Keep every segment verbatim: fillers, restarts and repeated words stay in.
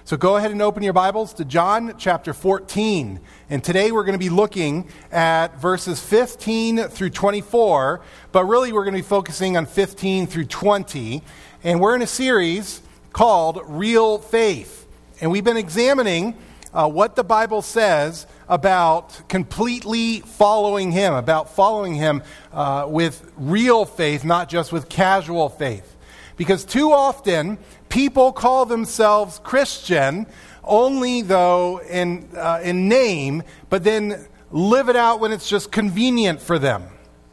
So go ahead and open your Bibles to John chapter fourteen. And today we're going to be looking at verses fifteen through twenty-four, but really we're going to be focusing on fifteen through twenty. And we're in a series called Real Faith. And we've been examining uh, what the Bible says about completely following Him, about following Him uh, with real faith, not just with casual faith. Because too often, people call themselves Christian only, though, in, uh, in name, but then live it out when it's just convenient for them.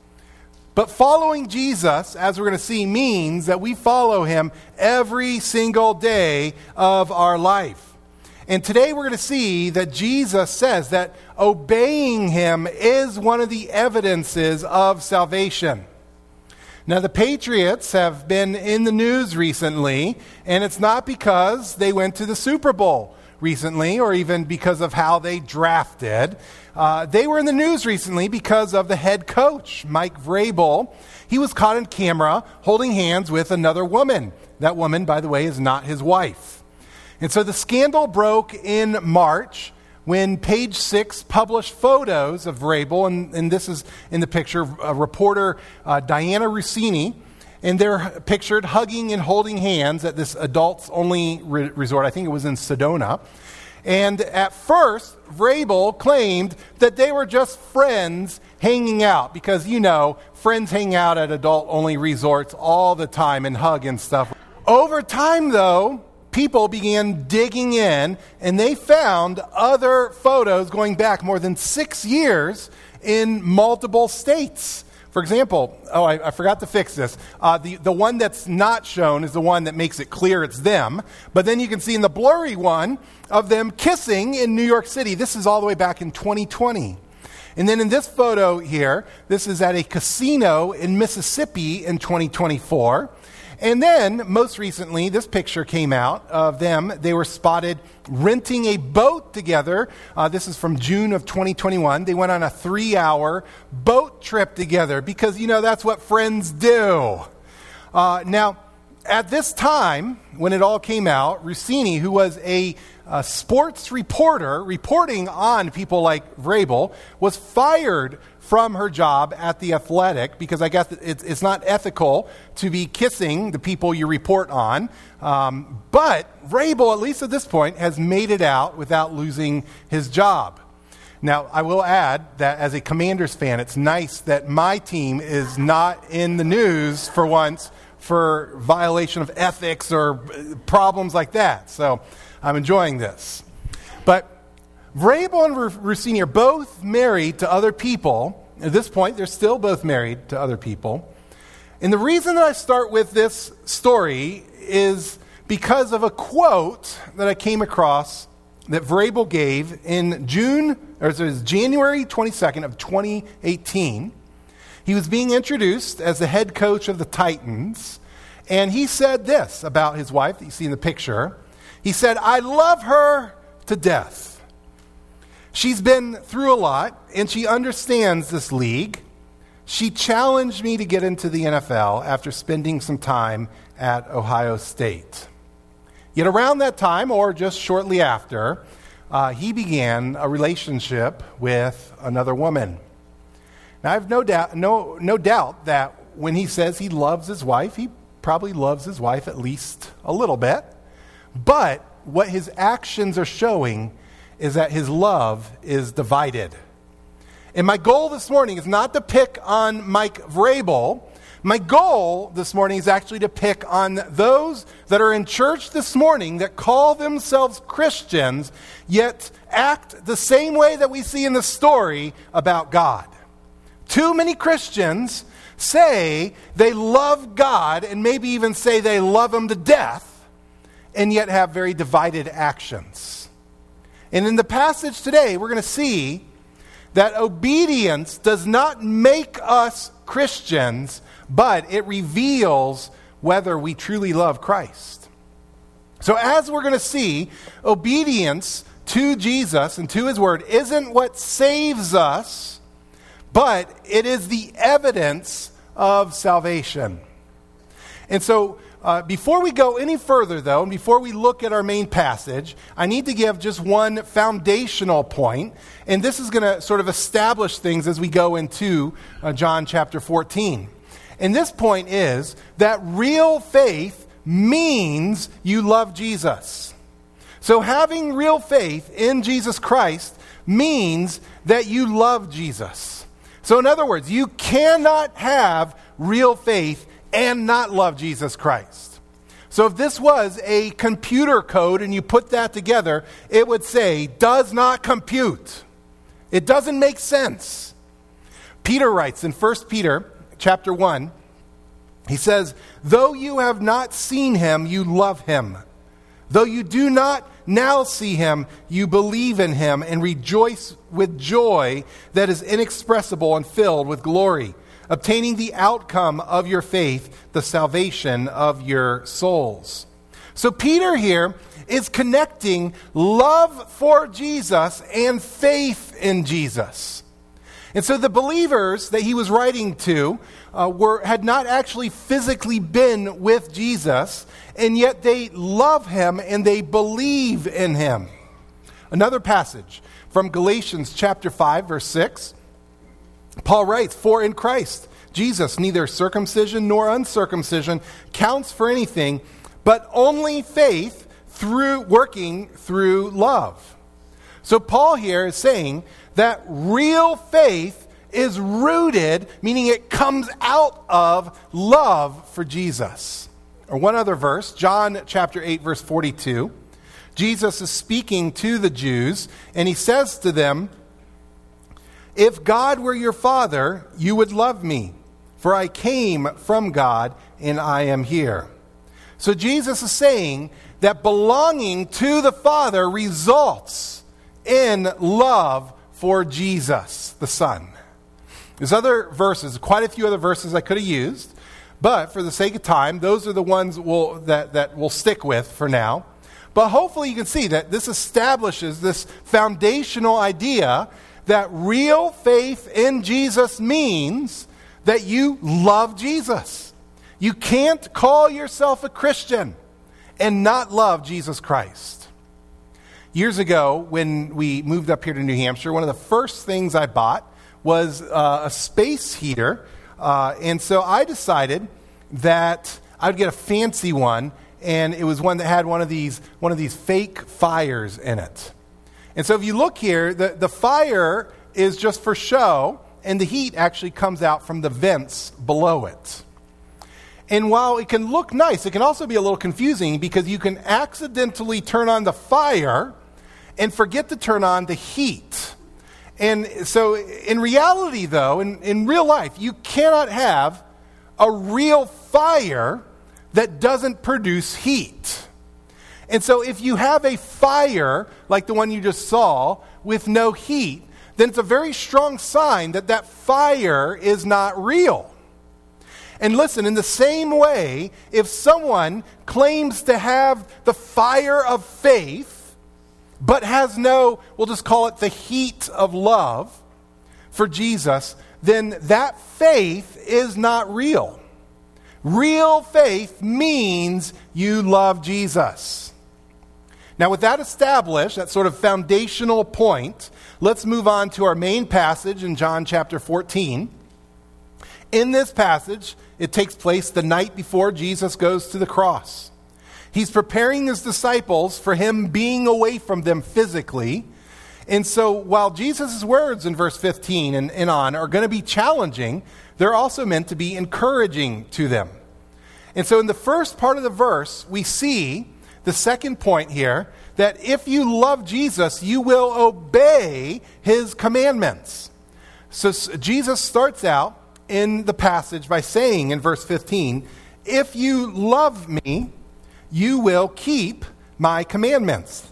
But following Jesus, as we're going to see, means that we follow Him every single day of our life. And today we're going to see that Jesus says that obeying Him is one of the evidences of salvation. Now, the Patriots have been in the news recently, and it's not because they went to the Super Bowl recently or even because of how they drafted. Uh, they were in the news recently because of the head coach, Mike Vrabel. He was caught on camera holding hands with another woman. That woman, by the way, is not his wife. And so the scandal broke in March when Page Six published photos of Vrabel, and, and this is in the picture, a reporter, uh, Diana Rossini, and they're pictured hugging and holding hands at this adults-only re- resort. I think it was in Sedona. And at first, Vrabel claimed that they were just friends hanging out because, you know, friends hang out at adult-only resorts all the time and hug and stuff. Over time, though, people began digging in, and they found other photos going back more than six years in multiple states. For example, oh, I, I forgot to fix this. Uh, the, the one that's not shown is the one that makes it clear it's them. But then you can see in the blurry one of them kissing in New York City. This is all the way back in twenty twenty. And then in this photo here, this is at a casino in Mississippi in twenty twenty-four. And then, most recently, this picture came out of them. They were spotted renting a boat together. Uh, this is from June of twenty twenty-one. They went on a three-hour boat trip together because, you know, that's what friends do. Uh, now, at this time, when it all came out, Rossini, who was a, a sports reporter reporting on people like Vrabel, was fired from her job at The Athletic because I guess it's, it's not ethical to be kissing the people you report on. Um, but Vrabel, at least at this point, has made it out without losing his job. Now, I will add that as a Commanders fan, it's nice that my team is not in the news for once for violation of ethics or problems like that. So I'm enjoying this. But Vrabel and Rossini are both married to other people. At this point, they're still both married to other people. And the reason that I start with this story is because of a quote that I came across that Vrabel gave in June, or it was January twenty-second of twenty eighteen. He was being introduced as the head coach of the Titans, and he said this about his wife that you see in the picture. He said, "I love her to death. She's been through a lot, and she understands this league. She challenged me to get into the N F L after spending some time at Ohio State." Yet around that time, or just shortly after, uh, he began a relationship with another woman. Now, I have no doubt, no, no doubt that when he says he loves his wife, he probably loves his wife at least a little bit. But what his actions are showing is that his love is divided. And my goal this morning is not to pick on Mike Vrabel. My goal this morning is actually to pick on those that are in church this morning that call themselves Christians, yet act the same way that we see in the story about God. Too many Christians say they love God and maybe even say they love Him to death, and yet have very divided actions. And in the passage today, we're going to see that obedience does not make us Christians, but it reveals whether we truly love Christ. So as we're going to see, obedience to Jesus and to His Word isn't what saves us, but it is the evidence of salvation. And so uh, before we go any further, though, and before we look at our main passage, I need to give just one foundational point, and this is going to sort of establish things as we go into uh, John chapter fourteen. And this point is that real faith means you love Jesus. So having real faith in Jesus Christ means that you love Jesus. So in other words, you cannot have real faith and not love Jesus Christ. So if this was a computer code and you put that together, it would say, does not compute. It doesn't make sense. Peter writes in First Peter chapter one, he says, though you have not seen him, you love him. Though you do not now see him, you believe in him and rejoice with joy that is inexpressible and filled with glory, obtaining the outcome of your faith, the salvation of your souls. So Peter here is connecting love for Jesus and faith in Jesus. And so the believers that he was writing to uh, were had not actually physically been with Jesus, and yet they love him and they believe in him. Another passage from Galatians chapter five, verse six. Paul writes, for in Christ Jesus neither circumcision nor uncircumcision counts for anything, but only faith through working through love. So Paul here is saying that real faith is rooted, meaning it comes out of love for Jesus. Or one other verse, John chapter eight, verse forty-two. Jesus is speaking to the Jews, and he says to them, if God were your father, you would love me, for I came from God and I am here. So Jesus is saying that belonging to the Father results in love for Jesus, the Son. There's other verses, quite a few other verses I could have used, but for the sake of time, those are the ones we'll, that, that we'll stick with for now. But hopefully you can see that this establishes this foundational idea that real faith in Jesus means that you love Jesus. You can't call yourself a Christian and not love Jesus Christ. Years ago, when we moved up here to New Hampshire, one of the first things I bought was uh, a space heater. Uh, and so I decided that I would get a fancy one, and it was one that had one of these one of these fake fires in it. And so if you look here, the, the fire is just for show, and the heat actually comes out from the vents below it. And while it can look nice, it can also be a little confusing because you can accidentally turn on the fire and forget to turn on the heat. And so in reality, though, in, in real life, you cannot have a real fire that doesn't produce heat. And so if you have a fire like the one you just saw with no heat, then it's a very strong sign that that fire is not real. And listen, in the same way, if someone claims to have the fire of faith, but has no, we'll just call it the heat of love for Jesus, then that faith is not real. Real faith means you love Jesus. Now, with that established, that sort of foundational point, let's move on to our main passage in John chapter fourteen. In this passage, it takes place the night before Jesus goes to the cross. He's preparing his disciples for him being away from them physically. And so while Jesus' words in verse fifteen and, and on are going to be challenging, they're also meant to be encouraging to them. And so in the first part of the verse, we see the second point here, that if you love Jesus, you will obey his commandments. So Jesus starts out in the passage by saying in verse fifteen, if you love me, you will keep my commandments.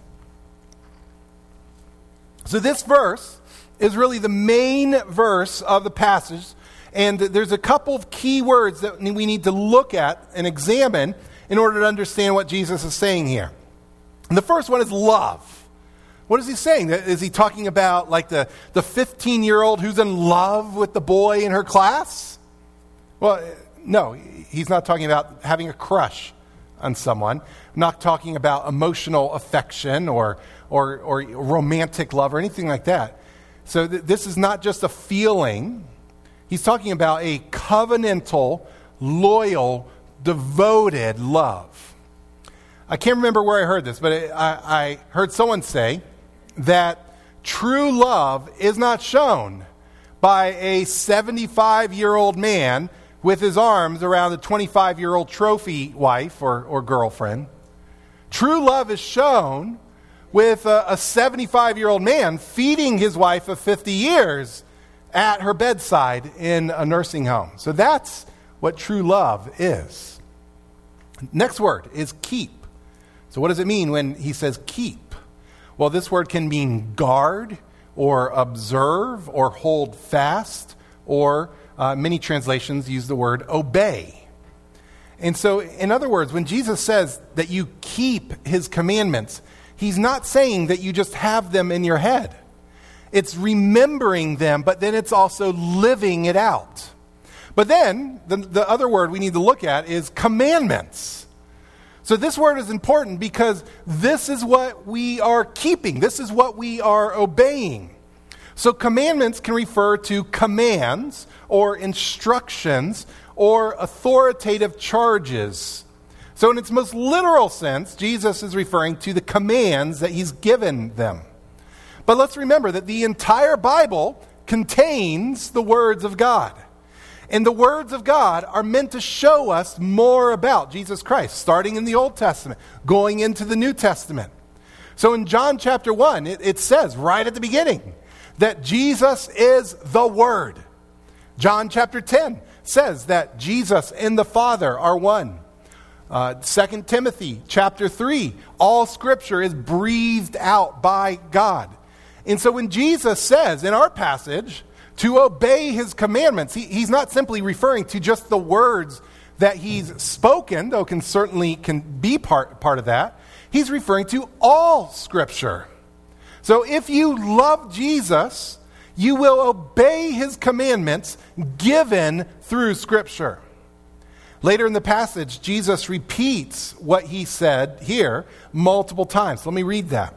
So this verse is really the main verse of the passage, and there's a couple of key words that we need to look at and examine in order to understand what Jesus is saying here. And the first one is love. What is he saying? Is he talking about like the, the fifteen-year-old who's in love with the boy in her class? Well, no, he's not talking about having a crush on someone. I'm not talking about emotional affection or, or, or romantic love or anything like that. So th- this is not just a feeling. He's talking about a covenantal, loyal, devoted love. I can't remember where I heard this, but it, I, I heard someone say that true love is not shown by a seventy-five-year-old man with his arms around a twenty-five-year-old trophy wife or, or girlfriend. True love is shown with a, a seventy-five-year-old man feeding his wife of fifty years at her bedside in a nursing home. So that's what true love is. Next word is keep. So what does it mean when he says keep? Well, this word can mean guard or observe or hold fast, or uh, many translations use the word obey. And so, in other words, when Jesus says that you keep his commandments, he's not saying that you just have them in your head. It's remembering them, but then it's also living it out. But then, the, the other word we need to look at is commandments. So this word is important because this is what we are keeping. This is what we are obeying. So commandments can refer to commands or instructions or authoritative charges. So in its most literal sense, Jesus is referring to the commands that he's given them. But let's remember that the entire Bible contains the words of God. And the words of God are meant to show us more about Jesus Christ, starting in the Old Testament, going into the New Testament. So in John chapter one, it, it says right at the beginning that Jesus is the Word. John chapter ten says that Jesus and the Father are one. Uh, Second Timothy chapter three, all Scripture is breathed out by God. And so when Jesus says in our passage to obey his commandments, he, he's not simply referring to just the words that he's spoken, though can certainly can be part, part of that. He's referring to all Scripture. So if you love Jesus, you will obey his commandments given through Scripture. Later in the passage, Jesus repeats what he said here multiple times. Let me read that.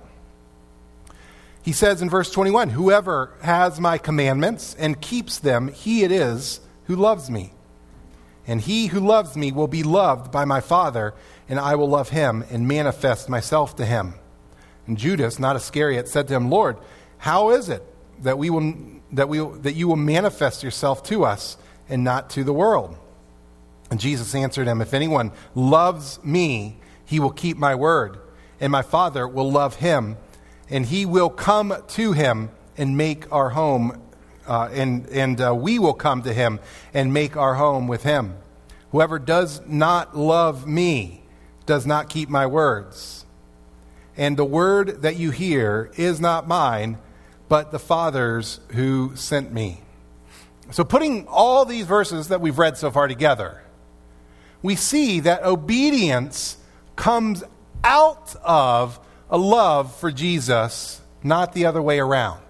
He says in verse twenty-one, "Whoever has my commandments and keeps them, he it is who loves me. And he who loves me will be loved by my Father, and I will love him and manifest myself to him." And Judas, not Iscariot, said to him, "Lord, how is it that we will that we that you will manifest yourself to us and not to the world?" And Jesus answered him, "If anyone loves me, he will keep my word, and my Father will love him, and he will come to him and make our home, uh, and and uh, we will come to him and make our home with him. Whoever does not love me does not keep my words. And the word that you hear is not mine, but the Father's who sent me." So putting all these verses that we've read so far together, we see that obedience comes out of a love for Jesus, not the other way around.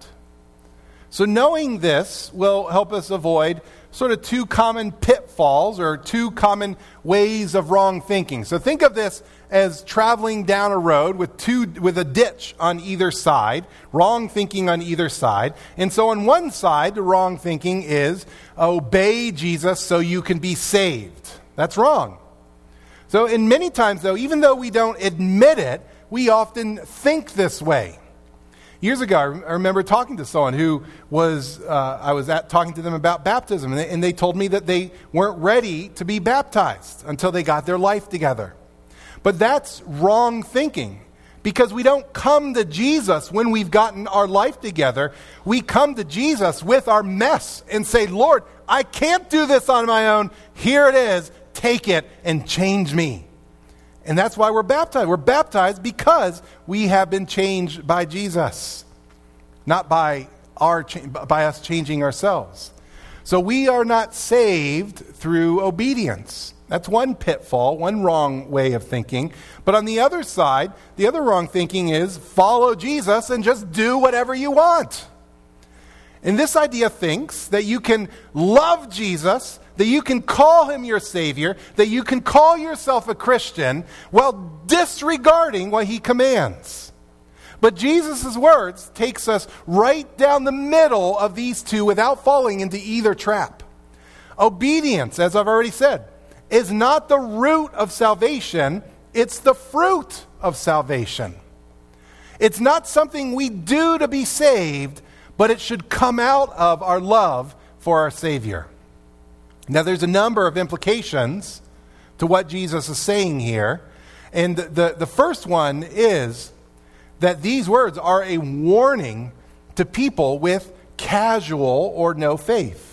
So knowing this will help us avoid sort of two common pitfalls or two common ways of wrong thinking. So think of this as traveling down a road with two with a ditch on either side, wrong thinking on either side. And so on one side, the wrong thinking is obey Jesus so you can be saved. That's wrong. So in many times though, even though we don't admit it, we often think this way. Years ago, I remember talking to someone who was, uh, I was at talking to them about baptism, and they, and they told me that they weren't ready to be baptized until they got their life together. But that's wrong thinking, because we don't come to Jesus when we've gotten our life together. We come to Jesus with our mess and say, "Lord, I can't do this on my own. Here it is. Take it and change me." And that's why we're baptized. We're baptized because we have been changed by Jesus, not by our by us changing ourselves. So we are not saved through obedience. That's one pitfall, one wrong way of thinking. But on the other side, the other wrong thinking is follow Jesus and just do whatever you want. And this idea thinks that you can love Jesus, that you can call him your Savior, that you can call yourself a Christian while disregarding what he commands. But Jesus' words takes us right down the middle of these two without falling into either trap. Obedience, as I've already said, is not the root of salvation, it's the fruit of salvation. It's not something we do to be saved, but it should come out of our love for our Savior. Now, there's a number of implications to what Jesus is saying here. And the, the first one is that these words are a warning to people with casual or no faith.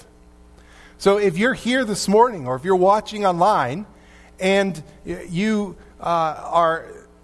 So if you're here this morning or if you're watching online and you uh, are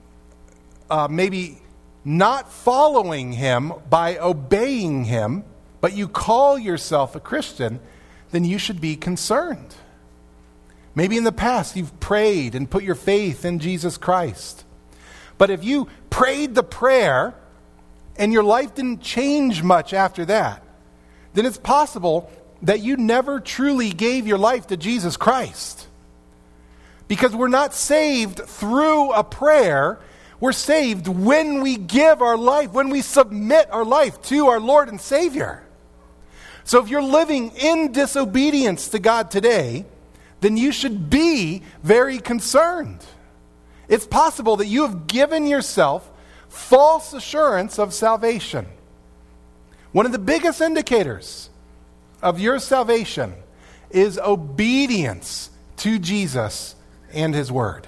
uh, maybe not following him by obeying him, but you call yourself a Christian, then you should be concerned. Maybe in the past you've prayed and put your faith in Jesus Christ. But if you prayed the prayer and your life didn't change much after that, then it's possible that you never truly gave your life to Jesus Christ. Because we're not saved through a prayer. We're saved when we give our life, when we submit our life to our Lord and Savior. So if you're living in disobedience to God today, then you should be very concerned. It's possible that you have given yourself false assurance of salvation. One of the biggest indicators of your salvation is obedience to Jesus and his word.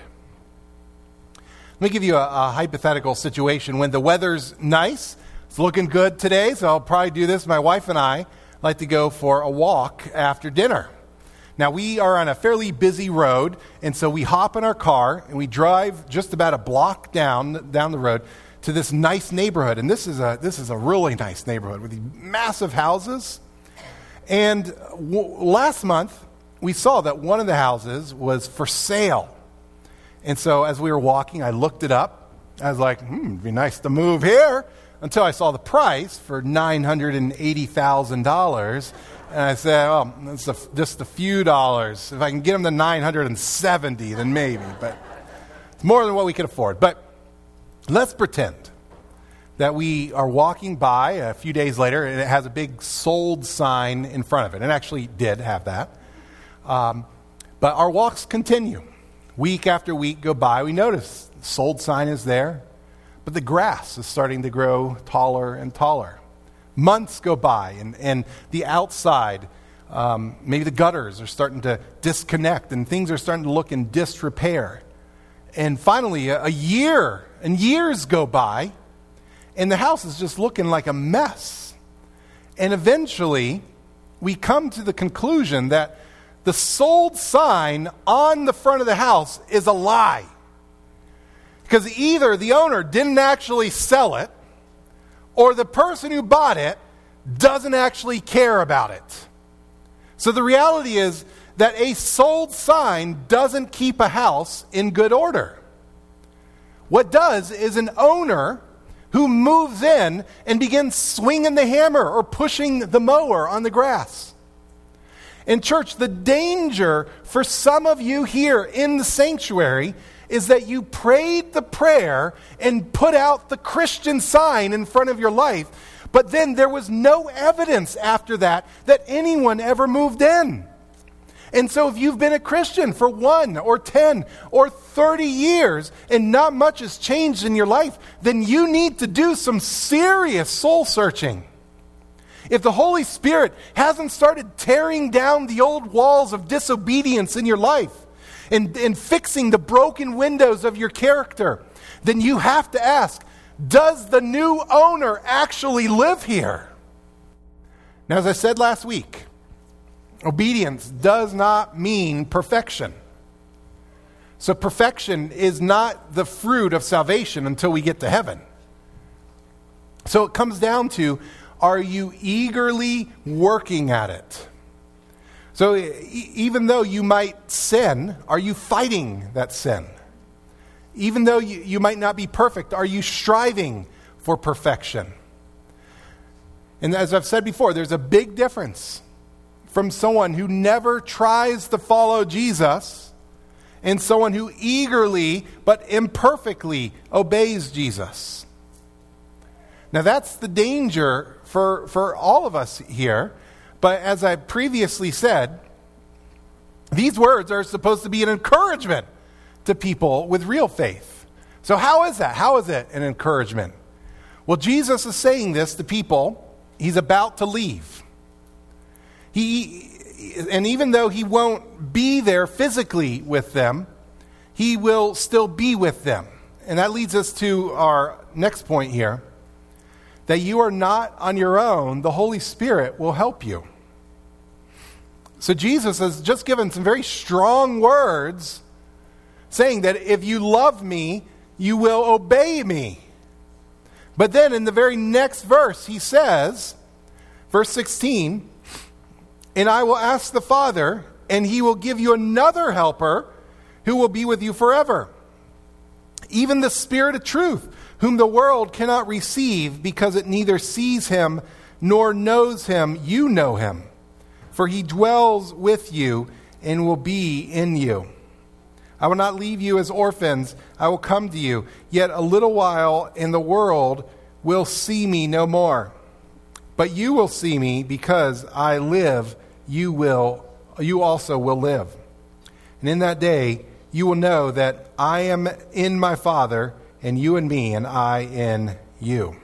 Let me give you a, a hypothetical situation. When the weather's nice, it's looking good today, so I'll probably do this. My wife and I like to go for a walk after dinner. Now, we are on a fairly busy road, and so we hop in our car, and we drive just about a block down down the road to this nice neighborhood. And this is a this is a really nice neighborhood with these massive houses. And w- last month, we saw that one of the houses was for sale. And so as we were walking, I looked it up. I was like, hmm, it'd be nice to move here, until I saw the price for nine hundred eighty thousand dollars. And I said, oh, that's a, just a few dollars. If I can get them to nine hundred seventy, then maybe. But it's more than what we can afford. But let's pretend that we are walking by a few days later, and it has a big sold sign in front of it. It actually did have that. Um, but our walks continue. Week after week go by. We notice the sold sign is there, but the grass is starting to grow taller and taller. Months go by, and, and the outside, um, maybe the gutters are starting to disconnect, and things are starting to look in disrepair. And finally, a, a year and years go by, and the house is just looking like a mess. And eventually, we come to the conclusion that the sold sign on the front of the house is a lie. Because either the owner didn't actually sell it, or the person who bought it doesn't actually care about it. So the reality is that a sold sign doesn't keep a house in good order. What does is an owner who moves in and begins swinging the hammer or pushing the mower on the grass. In church, the danger for some of you here in the sanctuary is that you prayed the prayer and put out the Christian sign in front of your life, but then there was no evidence after that that anyone ever moved in. And so if you've been a Christian for one or ten or thirty years and not much has changed in your life, then you need to do some serious soul searching. If the Holy Spirit hasn't started tearing down the old walls of disobedience in your life and, and fixing the broken windows of your character, then you have to ask, does the new owner actually live here? Now, as I said last week, obedience does not mean perfection. So perfection is not the fruit of salvation until we get to heaven. So it comes down to, are you eagerly working at it? So e- even though you might sin, are you fighting that sin? Even though you, you might not be perfect, are you striving for perfection? And as I've said before, there's a big difference from someone who never tries to follow Jesus and someone who eagerly but imperfectly obeys Jesus. Now that's the danger for, for all of us here. But as I previously said, these words are supposed to be an encouragement to people with real faith. So how is that? How is it an encouragement? Well, Jesus is saying this to people he's about to leave. He, and even though he won't be there physically with them, he will still be with them. And that leads us to our next point here, that you are not on your own. The Holy Spirit will help you. So Jesus has just given some very strong words saying that if you love me, you will obey me. But then in the very next verse, he says, verse sixteen, and I will ask the Father, and he will give you another helper who will be with you forever. Even the Spirit of truth, whom the world cannot receive because it neither sees him nor knows him. You know him, for he dwells with you and will be in you. I will not leave you as orphans. I will come to you. Yet a little while, and the world will see me no more. But you will see me, because I live. You will, you also will live. And in that day, you will know that I am in my Father, and you in me, and I in you.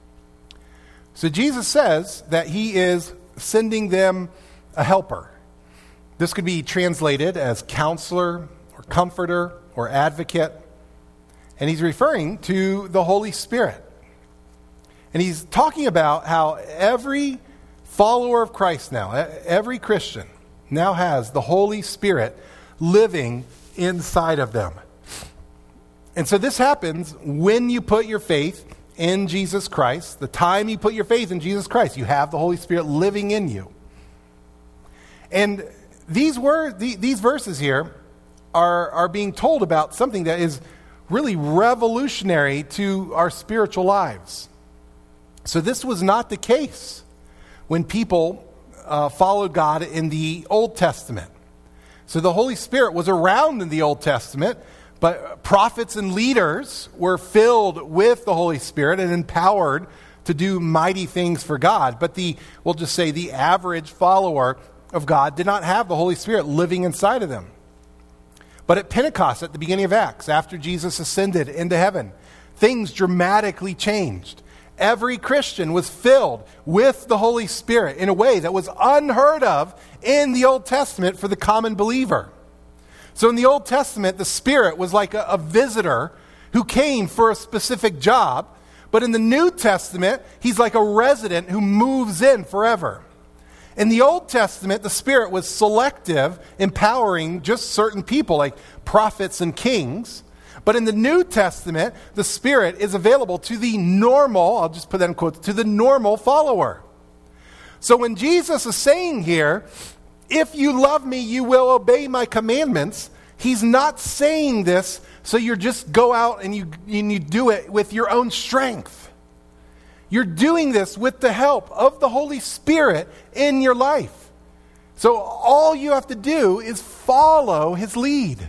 So Jesus says that he is sending them a helper. This could be translated as counselor, or comforter, or advocate. And he's referring to the Holy Spirit. And he's talking about how every follower of Christ now, every Christian now has the Holy Spirit living inside of them. And so this happens when you put your faith in Jesus Christ. The time you put your faith in Jesus Christ, you have the Holy Spirit living in you. And these words, these verses here are, are being told about something that is really revolutionary to our spiritual lives. So this was not the case when people uh, followed God in the Old Testament. So the Holy Spirit was around in the Old Testament, but prophets and leaders were filled with the Holy Spirit and empowered to do mighty things for God. But the, we'll just say the average follower of God did not have the Holy Spirit living inside of them. But at Pentecost, at the beginning of Acts, after Jesus ascended into heaven, things dramatically changed. Every Christian was filled with the Holy Spirit in a way that was unheard of in the Old Testament for the common believer. So in the Old Testament, the Spirit was like a, a visitor who came for a specific job. But in the New Testament, he's like a resident who moves in forever. In the Old Testament, the Spirit was selective, empowering just certain people like prophets and kings. But in the New Testament, the Spirit is available to the normal, I'll just put that in quotes, to the normal follower. So when Jesus is saying here, if you love me, you will obey my commandments, he's not saying this so you just go out and you, and you do it with your own strength. You're doing this with the help of the Holy Spirit in your life. So all you have to do is follow his lead.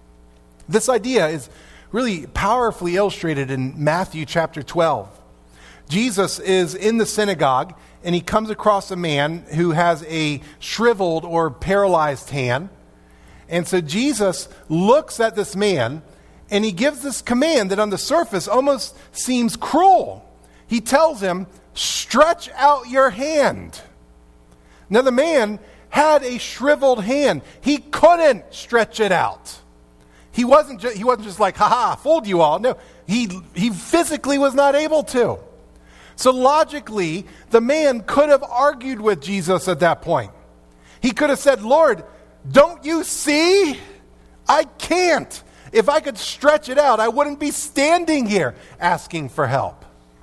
This idea is really powerfully illustrated in Matthew chapter twelve. Jesus is in the synagogue, and he comes across a man who has a shriveled or paralyzed hand. And so Jesus looks at this man, and he gives this command that on the surface almost seems cruel. He tells him, stretch out your hand. Now the man had a shriveled hand. He couldn't stretch it out. He wasn't, ju- he wasn't just like, ha-ha, fooled you all. No, he, he physically was not able to. So logically, the man could have argued with Jesus at that point. He could have said, Lord, don't you see? I can't. If I could stretch it out, I wouldn't be standing here asking for help.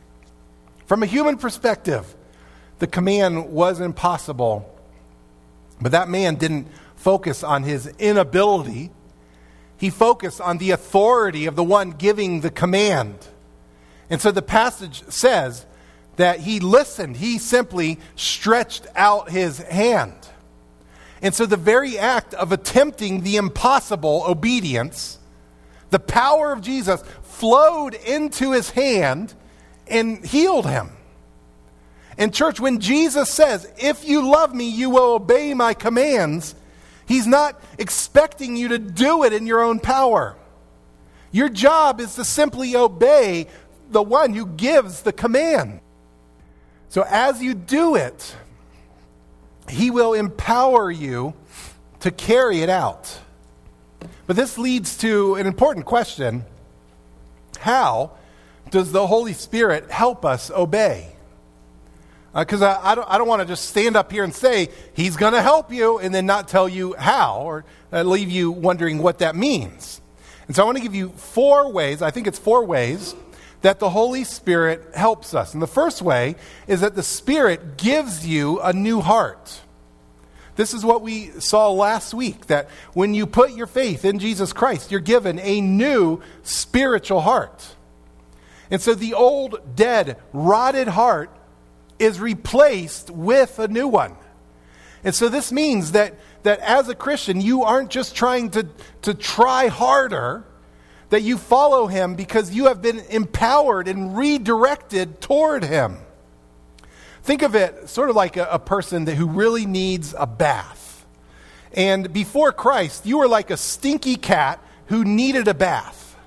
From a human perspective, the command was impossible. But that man didn't focus on his inability. He focused on the authority of the one giving the command. And so the passage says that he listened. He simply stretched out his hand. And so the very act of attempting the impossible obedience, the power of Jesus flowed into his hand and healed him. And church, when Jesus says, if you love me, you will obey my commands, he's not expecting you to do it in your own power. Your job is to simply obey the one who gives the command. So as you do it, he will empower you to carry it out. But this leads to an important question. How does the Holy Spirit help us obey? Because uh, I, I don't, I don't want to just stand up here and say, he's going to help you, and then not tell you how, or uh, leave you wondering what that means. And so I want to give you four ways, I think it's four ways, that the Holy Spirit helps us. And the first way is that the Spirit gives you a new heart. This is what we saw last week, that when you put your faith in Jesus Christ, you're given a new spiritual heart. And so the old, dead, rotted heart is replaced with a new one. And so this means that, that as a Christian, you aren't just trying to, to try harder, that you follow him because you have been empowered and redirected toward him. Think of it sort of like a, a person that, who really needs a bath. And before Christ, you were like a stinky cat who needed a bath.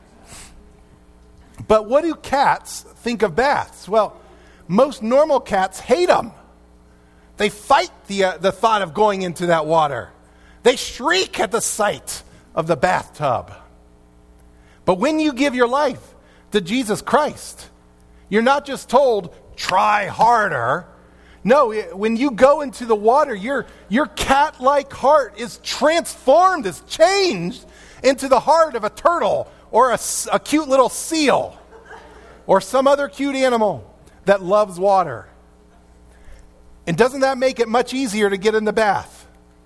But what do cats think of baths? Well, most normal cats hate them. They fight the, uh, the thought of going into that water. They shriek at the sight of the bathtub. But when you give your life to Jesus Christ, you're not just told, try harder. No, when you go into the water, your, your cat-like heart is transformed, is changed into the heart of a turtle or a, a cute little seal or some other cute animal that loves water. And doesn't that make it much easier to get in the bath?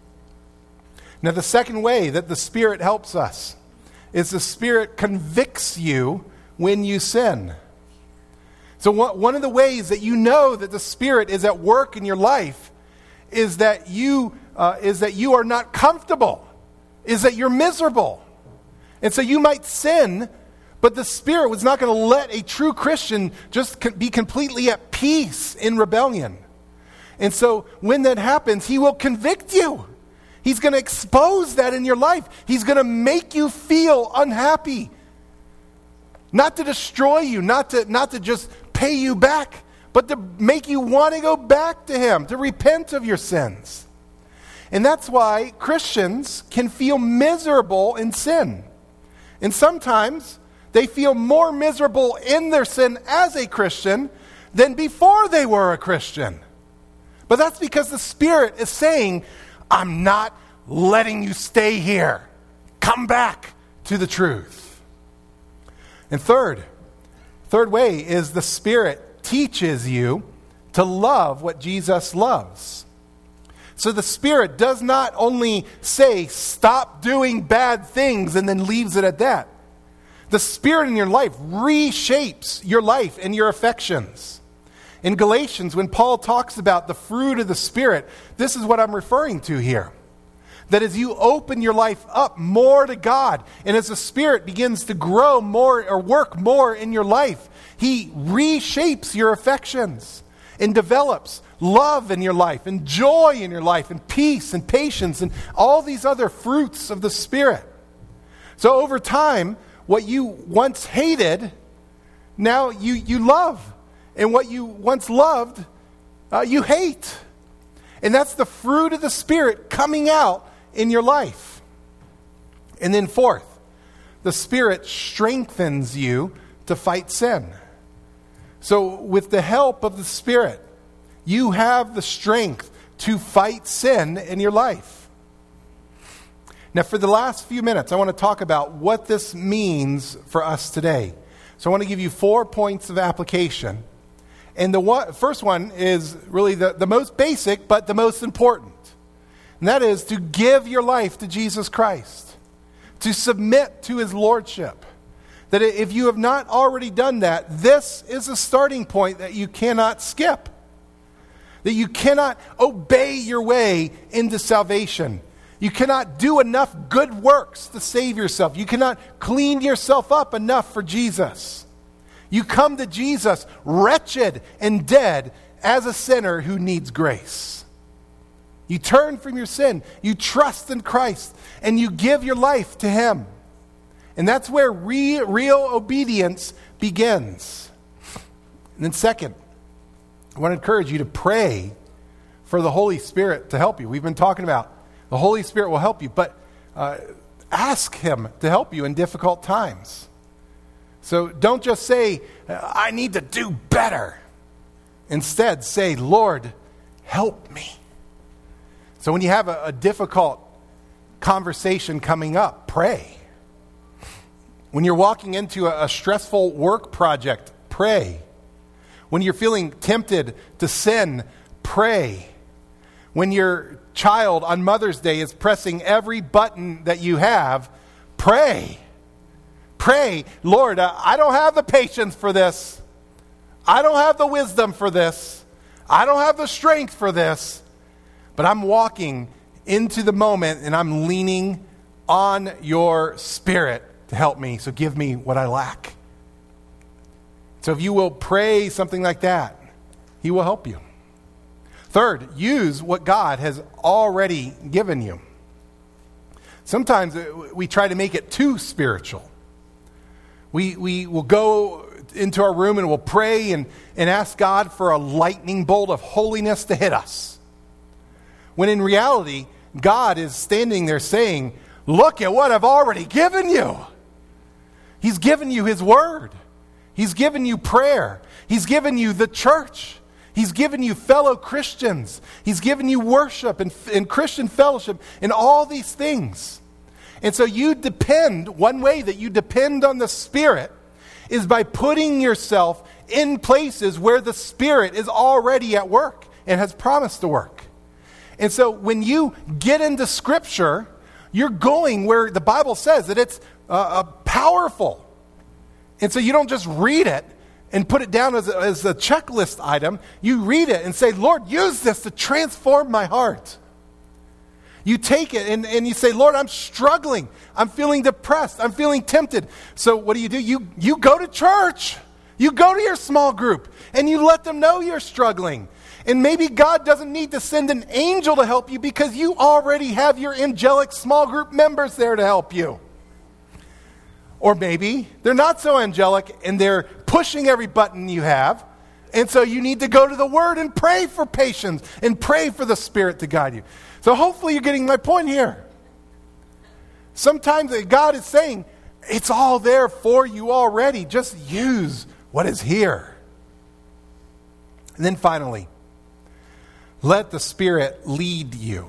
Now, the second way that the Spirit helps us is the Spirit convicts you when you sin. So one of the ways that you know that the Spirit is at work in your life is that you uh, is that you are not comfortable, is that you're miserable. And so you might sin, but the Spirit was not going to let a true Christian just be completely at peace in rebellion. And so when that happens, he will convict you. He's going to expose that in your life. He's going to make you feel unhappy. Not to destroy you, not to, not to just pay you back, but to make you want to go back to him, to repent of your sins. And that's why Christians can feel miserable in sin. And sometimes they feel more miserable in their sin as a Christian than before they were a Christian. But that's because the Spirit is saying, I'm not letting you stay here. Come back to the truth. And third, third way is the Spirit teaches you to love what Jesus loves. So the Spirit does not only say, stop doing bad things and then leaves it at that. The Spirit in your life reshapes your life and your affections. In Galatians, when Paul talks about the fruit of the Spirit, this is what I'm referring to here. That as you open your life up more to God, and as the Spirit begins to grow more or work more in your life, he reshapes your affections and develops love in your life and joy in your life and peace and patience and all these other fruits of the Spirit. So over time, what you once hated, now you, you love. And what you once loved, uh, you hate. And that's the fruit of the Spirit coming out in your life. And then fourth, the Spirit strengthens you to fight sin. So with the help of the Spirit, you have the strength to fight sin in your life. Now for the last few minutes, I want to talk about what this means for us today. So I want to give you four points of application. And the one, first one is really the, the most basic, but the most important. And that is to give your life to Jesus Christ. To submit to his lordship. that if you have not already done that, this is a starting point that you cannot skip. That you cannot obey your way into salvation. You cannot do enough good works to save yourself. You cannot clean yourself up enough for Jesus. You come to Jesus wretched and dead as a sinner who needs grace. You turn from your sin. You trust in Christ. And you give your life to Him. And that's where re- real obedience begins. And then second, I want to encourage you to pray for the Holy Spirit to help you. We've been talking about the Holy Spirit will help you, but uh, ask Him to help you in difficult times. So don't just say, I need to do better. Instead, say, Lord, help me. So when you have a, a difficult conversation coming up, pray. When you're walking into a, a stressful work project, pray. When you're feeling tempted to sin, pray. When your child on Mother's Day is pressing every button that you have, pray. Pray, Lord, uh, I don't have the patience for this. I don't have the wisdom for this. I don't have the strength for this. But I'm walking into the moment and I'm leaning on your Spirit to help me. So give me what I lack. So if you will pray something like that, He will help you. Third, use what God has already given you. Sometimes we try to make it too spiritual. We, we will go into our room and we'll pray and, and ask God for a lightning bolt of holiness to hit us. When in reality, God is standing there saying, look at what I've already given you. He's given you His Word. He's given you prayer. He's given you the church. He's given you fellow Christians. He's given you worship and, and Christian fellowship and all these things. And so you depend, one way that you depend on the Spirit is by putting yourself in places where the Spirit is already at work and has promised to work. And so when you get into Scripture, you're going where the Bible says that it's uh, uh, powerful. And so you don't just read it and put it down as a, as a checklist item. You read it and say, Lord, use this to transform my heart. You take it and, and you say, Lord, I'm struggling. I'm feeling depressed. I'm feeling tempted. So what do you do? You, you go to church. You go to your small group and you let them know you're struggling. And maybe God doesn't need to send an angel to help you because you already have your angelic small group members there to help you. Or maybe they're not so angelic and they're pushing every button you have. And so you need to go to the Word and pray for patience and pray for the Spirit to guide you. So hopefully you're getting my point here. Sometimes God is saying, it's all there for you already. Just use what is here. And then finally, let the Spirit lead you.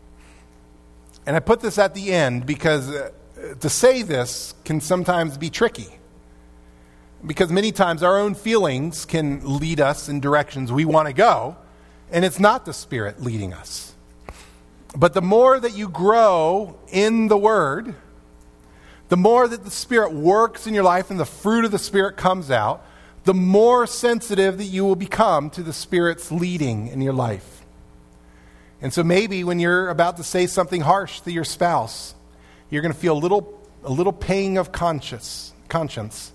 And I put this at the end because uh, to say this can sometimes be tricky. Because many times our own feelings can lead us in directions we want to go, and it's not the Spirit leading us. But the more that you grow in the Word, the more that the Spirit works in your life and the fruit of the Spirit comes out, the more sensitive that you will become to the Spirit's leading in your life. And so maybe when you're about to say something harsh to your spouse, you're going to feel a little, a little pang of conscience, conscience,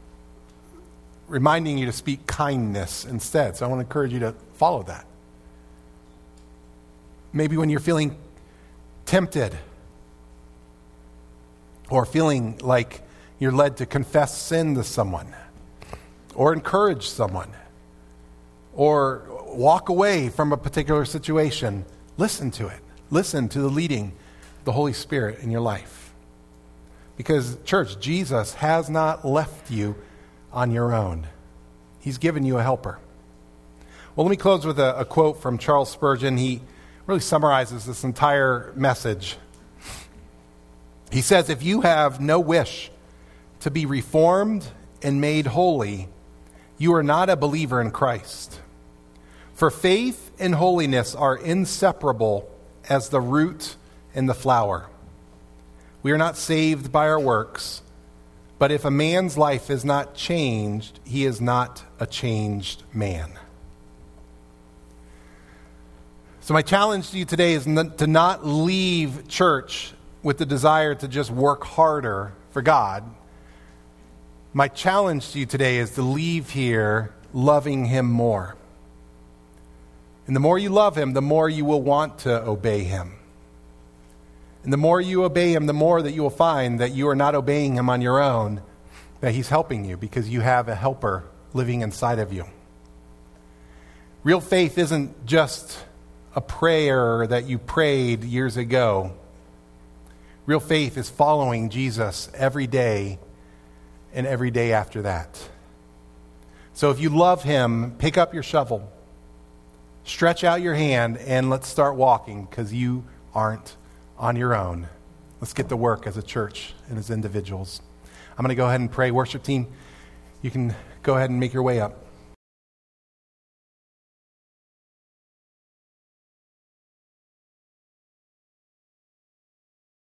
reminding you to speak kindness instead. So I want to encourage you to follow that. Maybe when you're feeling tempted or feeling like you're led to confess sin to someone or encourage someone or walk away from a particular situation, listen to it. Listen to the leading of the Holy Spirit in your life. Because, church, Jesus has not left you on your own. He's given you a helper. Well, let me close with a, a quote from Charles Spurgeon. He really summarizes this entire message. He says, if you have no wish to be reformed and made holy, you are not a believer in Christ. For faith and holiness are inseparable as the root and the flower. We are not saved by our works, But if a man's life is not changed, he is not a changed man. So my challenge to you today is n- to not leave church with the desire to just work harder for God. My challenge to you today is to leave here loving him more. And the more you love him, the more you will want to obey him. And the more you obey him, the more that you will find that you are not obeying him on your own, that he's helping you because you have a helper living inside of you. Real faith isn't just a prayer that you prayed years ago. Real faith is following Jesus every day and every day after that. So if you love him, pick up your shovel, stretch out your hand, and let's start walking because you aren't on your own. Let's get to work as a church and as individuals. I'm going to go ahead and pray. Worship team, you can go ahead and make your way up.